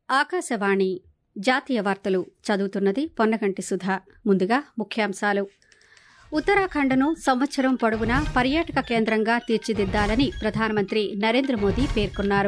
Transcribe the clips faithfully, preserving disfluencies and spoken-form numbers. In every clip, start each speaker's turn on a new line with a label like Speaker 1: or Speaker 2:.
Speaker 1: ఆకాశవాణి జాతీయ వార్తలు చదువుతున్నది పొన్నగంటి సుధా. ముందుగా ముఖ్యాంశాలు. ఉత్తరాఖండ్ను సంవత్సరం పొడవునా పర్యాటక కేంద్రంగా తీర్చిదిద్దాలని ప్రధానమంత్రి నరేంద్ర మోదీ పేర్కొన్నారు.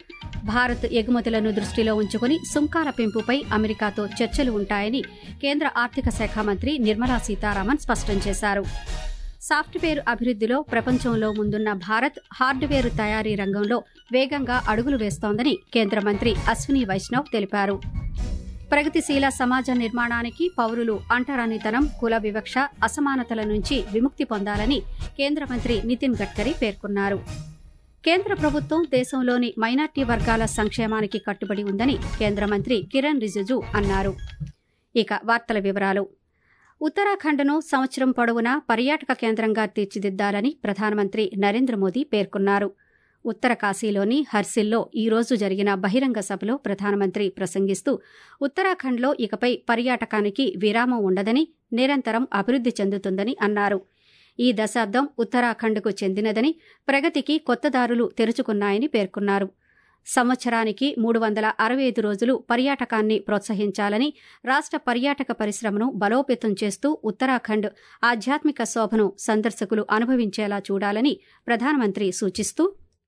Speaker 1: భారత్ ఎగుమతులను దృష్టిలో ఉంచుకుని సుంకాల పెంపుపై అమెరికాతో చర్చలు ఉంటాయని కేంద్ర ఆర్థిక శాఖ మంత్రి నిర్మలా సీతారామన్ స్పష్టం చేశారు. సాఫ్ట్వేర్ అభివృద్దిలో ప్రపంచంలో ముందున్న భారత్ హార్డ్వేర్ తయారీ రంగంలో వేగంగా అడుగులు వేస్తోందని కేంద్ర మంత్రి అశ్విని వైష్ణవ్ తెలిపారు. ప్రగతిశీల సమాజ నిర్మాణానికి పౌరులు అంటరానితనం, కుల వివక్ష, అసమానతల నుంచి విముక్తి పొందాలని కేంద్ర మంత్రి నితిన్ గడ్కరీ పేర్కొన్నారు. కేంద్ర ప్రభుత్వం దేశంలోని మైనార్టీ వర్గాల సంక్షేమానికి కట్టుబడి ఉందని కేంద్ర మంత్రి కిరణ్ రిజిజు అన్నారు. ఇక వార్తల వివరాలు. ఉత్తరాఖండ్ను సంవత్సరం పొడవునా పర్యాటక కేంద్రంగా తీర్చిదిద్దాలని ప్రధానమంత్రి నరేంద్ర మోదీ పేర్కొన్నారు. ఉత్తరకాశీలోని హర్సిల్లో ఈ రోజు జరిగిన బహిరంగ సభలో ప్రధానమంత్రి ప్రసంగిస్తూ ఉత్తరాఖండ్లో ఇకపై పర్యాటకానికి విరామం ఉండదని, నిరంతరం అభివృద్ది చెందుతుందని అన్నారు. ఈ దశాబ్దం ఉత్తరాఖండ్కు చెందినదని, ప్రగతికి కొత్త దారులు తెరుచుకున్నాయని పేర్కొన్నారు. సంవత్సరానికి మూడు వందల అరవై ఐదు రోజులు పర్యాటకాన్ని ప్రోత్సహించాలని, రాష్ట పర్యాటక పరిశ్రమను బలోపేతం చేస్తూ ఉత్తరాఖండ్ ఆధ్యాత్మిక శోభను సందర్శకులు అనుభవించేలా చూడాలని ప్రధానమంత్రి సూచిస్తూ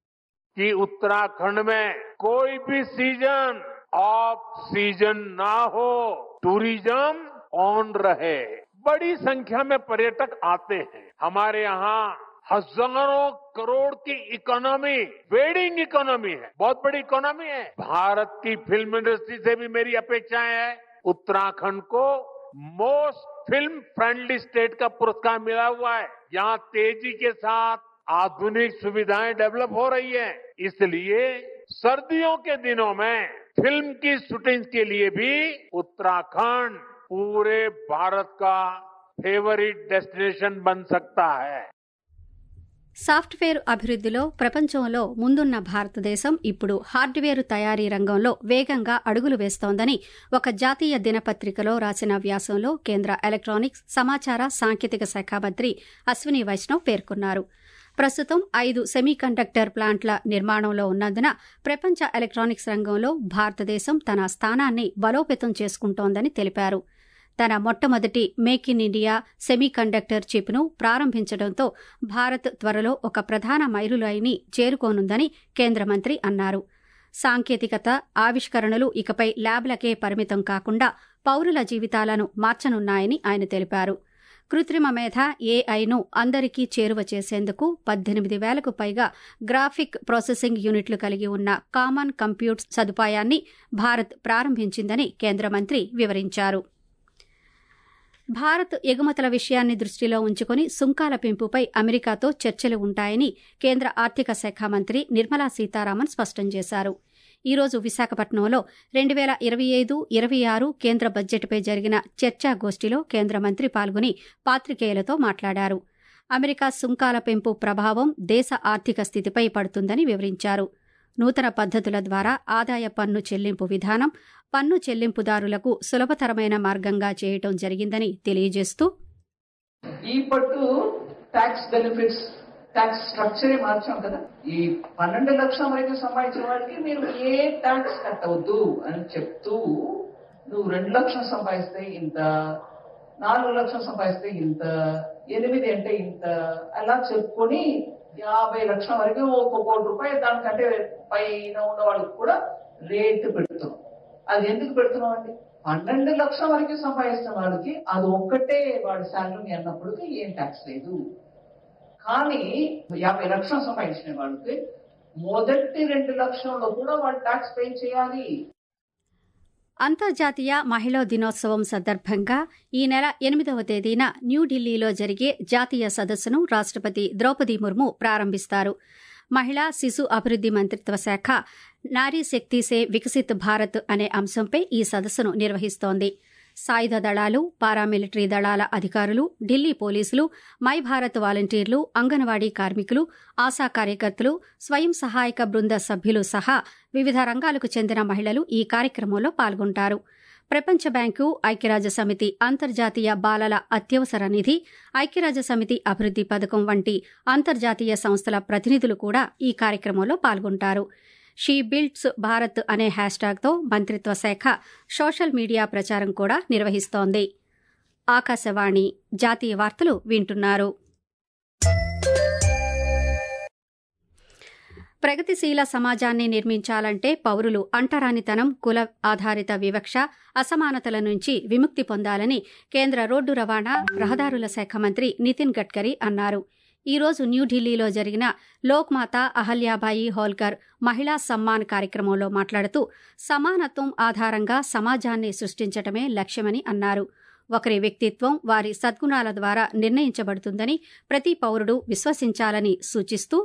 Speaker 2: कि उत्तराखंड में कोई भी सीजन ऑफ सीजन ना हो, टूरिज्म ऑन रहे, बड़ी संख्या में पर्यटक आते हैं. हमारे यहाँ हजारों करोड़ की इकोनॉमी वेडिंग इकोनॉमी है, बहुत बड़ी इकोनॉमी है. भारत की फिल्म इंडस्ट्री से भी मेरी अपेक्षाएं है. उत्तराखंड को मोस्ट फिल्म फ्रेंडली स्टेट का पुरस्कार मिला हुआ है. यहाँ तेजी के साथ आधुनिक सुविधाएं डेवलप हो रही है. इसलिए सर्दियों के दिनों में फिल्म की शूटिंग के लिए भी उत्तराखंड पूरे भारत का फेवरेट डेस्टिनेशन बन सकता है.
Speaker 1: సాఫ్ట్వేర్ అభివృద్దిలో ప్రపంచంలో ముందున్న భారతదేశం ఇప్పుడు హార్డ్వేర్ తయారీ రంగంలో వేగంగా అడుగులు వేస్తోందని ఒక జాతీయ దినపత్రికలో రాసిన వ్యాసంలో కేంద్ర ఎలక్ట్రానిక్స్, సమాచార సాంకేతిక శాఖ మంత్రి అశ్విని వైష్ణవ్ పేర్కొన్నారు. ప్రస్తుతం ఐదు సెమీకండక్టర్ ప్లాంట్ల నిర్మాణంలో ఉన్నందున ప్రపంచ ఎలక్ట్రానిక్స్ రంగంలో భారతదేశం తన స్థానాన్ని బలోపేతం చేసుకుంటోందని తెలిపారు. తన మొట్టమొదటి మేక్ ఇన్ ఇండియా సెమీకండక్టర్ చిప్ను ప్రారంభించడంతో భారత్ త్వరలో ఒక ప్రధాన మైలురాయిని చేరుకోనుందని కేంద్ర మంత్రి అన్నారు. సాంకేతికత, ఆవిష్కరణలు ఇకపై ల్యాబ్లకే పరిమితం కాకుండా పౌరుల జీవితాలను మార్చనున్నాయని ఆయన తెలిపారు. కృత్రిమ మేధ, ఏఐను అందరికీ చేరువ చేసేందుకు పద్దెనిమిది వేలకు పైగా గ్రాఫిక్ ప్రాసెసింగ్ యూనిట్లు కలిగి ఉన్న కామన్ కంప్యూట్ సదుపాయాన్ని భారత్ ప్రారంభించిందని కేంద్ర మంత్రి వివరించారు. భారత్ ఎగుమతుల విషయాన్ని దృష్టిలో ఉంచుకుని సుంకాల పెంపుపై అమెరికాతో చర్చలు ఉంటాయని కేంద్ర ఆర్థిక శాఖ మంత్రి నిర్మలా సీతారామన్ స్పష్టం చేశారు. ఈ రోజు విశాఖపట్నంలో రెండు వేల ఇరవై ఐదు ఇరవై ఆరు కేంద్ర బడ్జెట్పై జరిగిన చర్చాగోష్ఠిలో కేంద్ర మంత్రి పాల్గొని పాత్రికేయులతో మాట్లాడారు. అమెరికా సుంకాల పెంపు ప్రభావం దేశ ఆర్థిక స్థితిపై పడుతుందని వివరించారు. నూతన పద్దతుల ద్వారా ఆదాయ పన్ను చెల్లింపు విధానం పన్ను చెల్లింపుదారులకు సులభతరమైన మార్గంగా చేయటం జరిగిందని తెలియజేస్తూ
Speaker 3: ఈ పట్టు ట్యాక్స్ బెనిఫిట్స్ ట్యాక్స్ స్ట్రక్చరే మార్చాం కదా. ఈ పన్నెండు లక్షల వరకు సంపాదించిన వాళ్ళకి మీరు ఏ ట్యాక్స్ కట్టవద్దు అని చెప్తూ, నువ్వు రెండు లక్షలు సంపాదిస్తే ఇంత, నాలుగు లక్షలు సంపాదిస్తే ఇంత, ఎనిమిది అంటే ఇంత, అలా చెప్పుకొని యాభై లక్షల వరకు ఒక కోటి రూపాయలు దానికంటే పైన ఉన్న వాళ్ళకి కూడా రేటు పెడుతున్నాం. అది ఎందుకు పెడుతున్నాం అండి? పన్నెండు లక్షల వరకు సంపాదిస్తున్న వాళ్ళకి అది ఒక్కటే వాడి శాలరీ అన్నప్పటికీ ఏం ట్యాక్స్ లేదు. కానీ యాభై లక్షలు సంపాదించిన వాళ్ళకి మొదటి రెండు లక్షల్లో కూడా వాళ్ళు ట్యాక్స్ పే చేయాలి.
Speaker 1: అంతర్జాతీయ మహిళా దినోత్సవం సందర్భంగా ఈ నెల ఎనిమిదవ తేదీన న్యూఢిల్లీలో జరిగే జాతీయ సదస్సును రాష్టపతి ద్రౌపది ముర్ము ప్రారంభిస్తారు. మహిళా శిశు అభివృద్ది మంత్రిత్వ శాఖ నారీ శక్తి సే వికసిత్ భారత్ అనే అంశంపై ఈ సదస్సును నిర్వహిస్తోంది. సాయుధ దళాలు, పారామిలిటరీ దళాల అధికారులు, ఢిల్లీ పోలీసులు, మై భారత్ వాలంటీర్లు, అంగన్వాడీ కార్మికులు, ఆశా కార్యకర్తలు, స్వయం సహాయక బృంద సభ్యులు సహా వివిధ రంగాలకు చెందిన మహిళలు ఈ కార్యక్రమంలో పాల్గొంటారు. ప్రపంచ బ్యాంకు, ఐక్యరాజ్యసమితి అంతర్జాతీయ బాలల అత్యవసర నిధి, ఐక్యరాజ్యసమితి అభివృద్ది పథకం వంటి అంతర్జాతీయ సంస్థల ప్రతినిధులు కూడా ఈ కార్యక్రమంలో పాల్గొంటారు. షీ బిల్డ్స్ భారత్ అనే హ్యాష్ ట్యాగ్తో మంత్రిత్వ శాఖ సోషల్ మీడియా ప్రచారం కూడా నిర్వహిస్తోంది. ఆకాశవాణి జాతీయ వార్తలు వింటున్నారు. ప్రగతిశీల సమాజాన్ని నిర్మించాలంటే పౌరులు అంటరానితనం, కుల ఆధారిత వివక్ష, అసమానతల నుంచి విముక్తి పొందాలని కేంద్ర రోడ్డు రవాణా, రహదారుల శాఖ మంత్రి నితిన్ గడ్కరీ అన్నారు. ఈ రోజు న్యూఢిల్లీలో జరిగిన లోక్మాతా అహల్యాబాయి హోల్కర్ మహిళా సమ్మాన్ కార్యక్రమంలో మాట్లాడుతూ సమానత్వం ఆధారంగా సమాజాన్ని సృష్టించడమే లక్ష్యమని అన్నారు. ఒకరి వ్యక్తిత్వం వారి సద్గుణాల ద్వారా నిర్ణయించబడుతుందని ప్రతి పౌరుడు విశ్వసించాలని సూచిస్తూ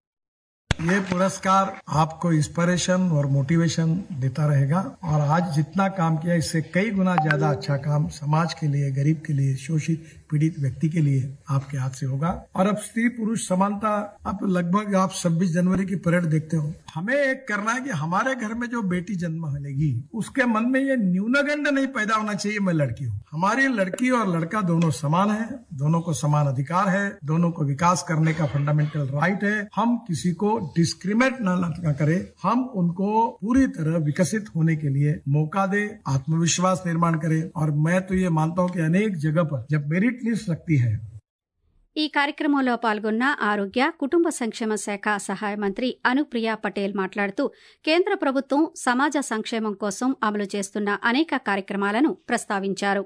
Speaker 4: ये पुरस्कार आपको इंस्पिरेशन और मोटिवेशन देता रहेगा और आज जितना काम किया इससे कई गुना ज्यादा अच्छा काम समाज के लिए, गरीब के लिए, शोषित पीड़ित व्यक्ति के लिए आपके हाथ से होगा. और अब स्त्री पुरुष समानता, अब लगभग आप छब्बीस जनवरी की परेड देखते हो. हमें एक करना है कि हमारे घर में जो बेटी जन्म लेगी उसके मन में ये न्यूनगंड नहीं पैदा होना चाहिए मैं लड़की हूँ. हमारी लड़की और लड़का दोनों समान है, दोनों को समान अधिकार है, दोनों को विकास करने का फंडामेंटल राइट है. हम किसी को डिस्क्रिमिनेट न करें, हम उनको पूरी तरह विकसित होने के लिए मौका दे, आत्मविश्वास निर्माण करें. और मैं तो ये मानता हूँ कि अनेक जगह पर जब मेरिट लिस्ट लगती है.
Speaker 1: ఈ కార్యక్రమంలో పాల్గొన్న ఆరోగ్య, కుటుంబ సంక్షేమ శాఖ సహాయ మంత్రి అనుప్రియ పటేల్ మాట్లాడుతూ కేంద్ర ప్రభుత్వం సమాజ సంక్షేమం కోసం అమలు చేస్తున్న అనేక కార్యక్రమాలను ప్రస్తావించారు.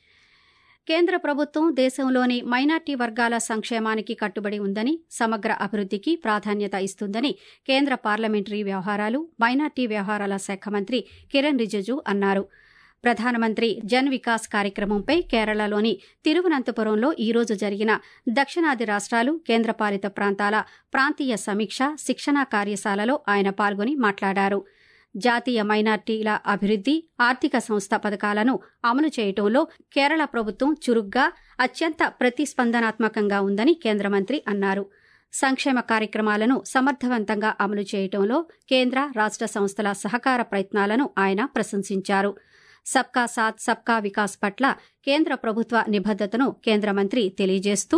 Speaker 1: కేంద్ర ప్రభుత్వం దేశంలోని మైనార్టీ వర్గాల సంక్షేమానికి కట్టుబడి ఉందని, సమగ్ర అభివృద్దికి ప్రాధాన్యత ఇస్తుందని కేంద్ర పార్లమెంటరీ వ్యవహారాలు, మైనార్టీ వ్యవహారాల శాఖ మంత్రి కిరణ్ రిజిజు అన్నారు. ప్రధానమంత్రి జన్ వికాస్ కార్యక్రమంపై కేరళలోని తిరువనంతపురంలో ఈ రోజు జరిగిన దక్షిణాది రాష్ట్రాలు, కేంద్రపాలిత ప్రాంతాల ప్రాంతీయ సమీక్ష, శిక్షణా కార్యశాలలో ఆయన పాల్గొని మాట్లాడారు. జాతీయ మైనార్టీల అభివృద్ది, ఆర్థిక సంస్థ పథకాలను అమలు చేయటంలో కేరళ ప్రభుత్వం చురుగ్గా, అత్యంత ప్రతిస్పందనాత్మకంగా ఉందని కేంద్ర మంత్రి అన్నారు. సంక్షేమ కార్యక్రమాలను సమర్థవంతంగా అమలు చేయటంలో కేంద్ర, రాష్ట్ర సంస్థల సహకార ప్రయత్నాలను ఆయన ప్రశంసించారు. సబ్కా సాత్ సబ్కా వికాస్ పట్ల కేంద్ర ప్రభుత్వ నిబద్దతను కేంద్ర మంత్రి తెలియజేస్తూ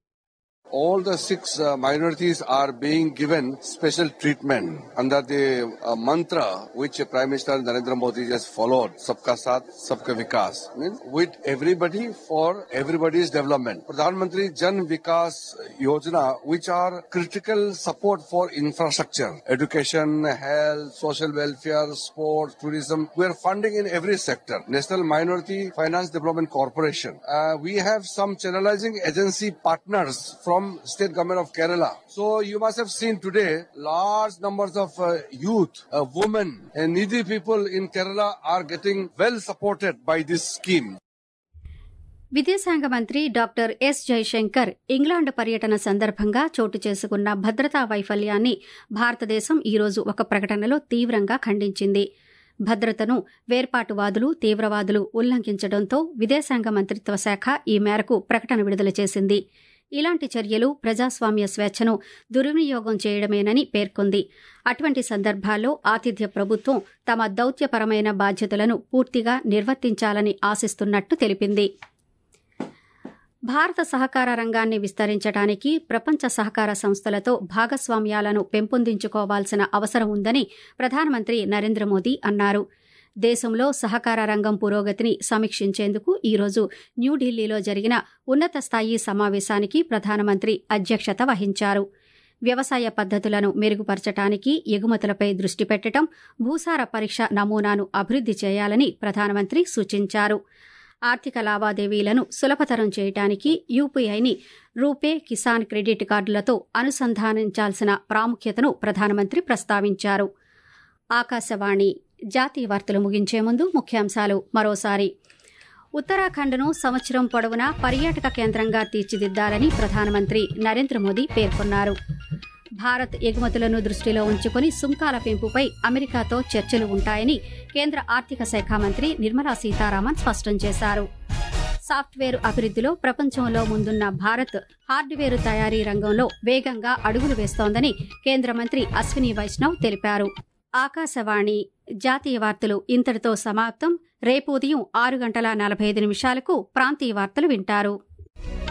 Speaker 5: all the six uh, minorities are being given special treatment under the uh, mantra which uh, Prime Minister Narendra Modi just followed, Sabka Saath, Sabka Vikas, means with everybody for everybody's development. Pradhan Mantri Jan Vikas Yojana, which are critical support for infrastructure, education, health, social welfare, sports, tourism. We are funding in every sector. National Minority Finance Development Corporation. Uh, we have some channelizing agency partners from State Government of Kerala. So you must have seen today large numbers of uh, youth, uh, women and needy people in Kerala are getting well supported by this scheme.
Speaker 1: విదేశాంగ మంత్రి doctor yes Jaishankar England పర్యటన సందర్భంగా చోటు చేసుకున్న భద్రతా వైఫల్యాన్ని భారతదేశం ఈరోజు ఒక ప్రకటనలో తీవ్రంగా ఖండించింది. భద్రతను వేర్పాటువాదులు, తీవ్రవాదులు ఉల్లంఘించడంతో విదేశాంగ మంత్రిత్వ శాఖ ఈ మేరకు ప్రకటన విడుదల చేసింది. ఇలాంటి చర్యలు ప్రజాస్వామ్య స్వేచ్ఛను దుర్వినియోగం చేయడమేనని పేర్కొంది. అటువంటి సందర్భాల్లో ఆతిథ్య ప్రభుత్వం తమ దౌత్యపరమైన బాధ్యతలను పూర్తిగా నిర్వర్తించాలని ఆశిస్తున్నట్టు తెలిపింది. భారత సహకార రంగాన్ని విస్తరించడానికి ప్రపంచ సహకార సంస్థలతో భాగస్వామ్యాలను పెంపొందించుకోవాల్సిన అవసరం ఉందని ప్రధానమంత్రి నరేంద్ర మోదీ అన్నారు. దేశంలో సహకార రంగం పురోగతిని సమీక్షించేందుకు ఈరోజు న్యూఢిల్లీలో జరిగిన ఉన్నత స్థాయి సమావేశానికి ప్రధానమంత్రి అధ్యక్షత వహించారు. వ్యవసాయ పద్దతులను మెరుగుపరచడానికి ఎగుమతులపై దృష్టి పెట్టడం, భూసార పరీక్ష నమూనాను అభివృద్ది చేయాలని ప్రధానమంత్రి సూచించారు. ఆర్థిక లావాదేవీలను సులభతరం చేయడానికి యూపీఐని రూపే, కిసాన్ క్రెడిట్ కార్డులతో అనుసంధానించాల్సిన ప్రాముఖ్యతను ప్రధానమంత్రి ప్రస్తావించారు. ఆకాశవాణి జాతీయ వార్తలు ముగించే ముందు ముఖ్యాంశాలు మరోసారి. ఉత్తరాఖండ్ను సంవత్సరం పొడవునా పర్యాటక కేంద్రంగా తీర్చిదిద్దాలని ప్రధానమంత్రి నరేంద్ర మోదీ పేర్కొన్నారు. భారత్ ఎగుమతులను దృష్టిలో ఉంచుకుని సుంకాల పెంపుపై అమెరికాతో చర్చలు ఉంటాయని కేంద్ర ఆర్థిక శాఖ మంత్రి నిర్మలా సీతారామన్ స్పష్టం చేశారు. సాఫ్ట్వేర్ అభివృద్దిలో ప్రపంచంలో ముందున్న భారత్ హార్డ్వేర్ తయారీ రంగంలో వేగంగా అడుగులు వేస్తోందని కేంద్ర మంత్రి అశ్విని వైష్ణవ్ తెలిపారు. ఆకాశవాణి జాతీయ వార్తలు ఇంతటితో సమాప్తం. రేపు ఉదయం ఆరు గంటల నలభై ఐదు నిమిషాలకు ప్రాంతీయ వార్తలు వింటారు.